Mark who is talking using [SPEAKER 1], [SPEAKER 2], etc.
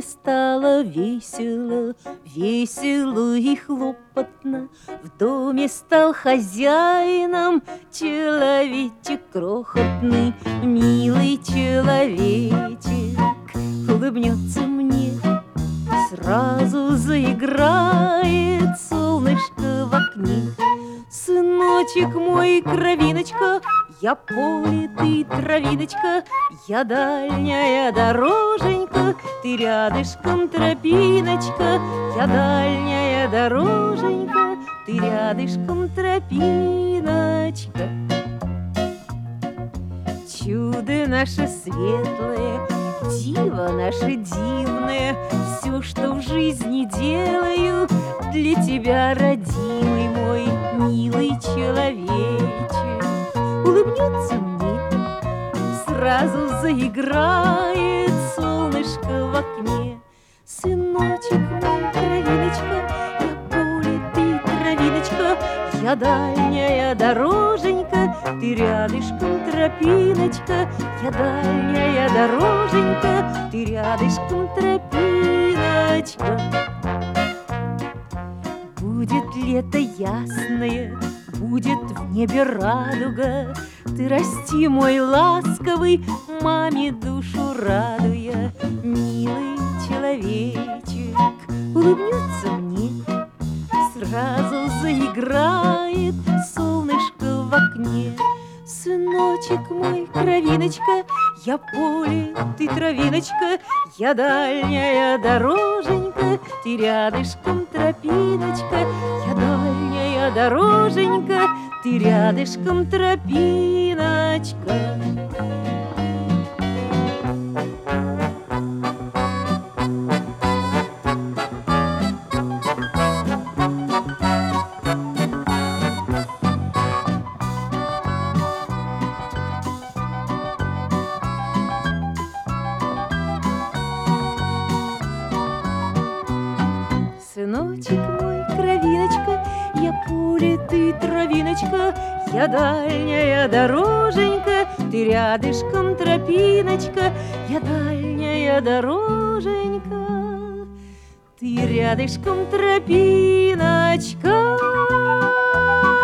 [SPEAKER 1] мне стало весело, весело и хлопотно. В доме стал хозяином человечек крохотный, милый человечек. Улыбнется мне, сразу заиграет солнышко в окне. Сыночек мой, кровиночка, я поле, ты травиночка, я дальняя дороженька, ты рядышком тропиночка, я дальняя дороженька, ты рядышком тропиночка. Чудо наше светлое, диво наше дивное, все, что в жизни делаю, для тебя, родимый мой, милый человечек. Улыбнется мне, сразу заиграет солнышко в окне. Сыночек мой, кровиночка, я поле, ты травиночка, я дальняя дороженька, ты рядышком тропиночка, я дальняя дороженька, ты рядышком тропиночка. Будет лето ясное, будет в небе радуга, ты расти, мой ласковый, маме душу радуя, милый человечек. Улыбнется мне, сразу заиграет солнышко в окне. Сыночек мой, кровиночка, я поле, ты травиночка, я дальняя дороженька, ты рядышком тропиночка, я дальняя дороженька, ты рядышком тропиночка. Сыночек мой, кровиночка, я поле, ты травиночка, я дальняя дороженька, ты рядышком тропиночка, я дальняя дороженька, ты рядышком тропиночка.